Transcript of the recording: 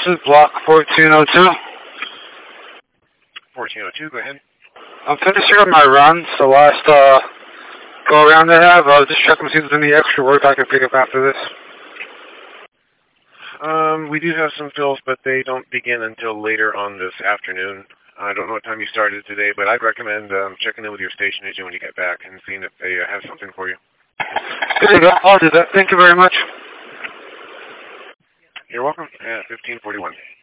is block 1402. 1402, go ahead. I'm finishing up my run, so last go around I have. I was just checking to see if there's any extra work I can pick up after this. We do have some fills, but they don't begin until later on this afternoon. I don't know what time you started today, but I'd recommend checking in with your station agent when you get back and seeing if they have something for you. There you go. I'll do that. Thank you very much. You're welcome. 1541.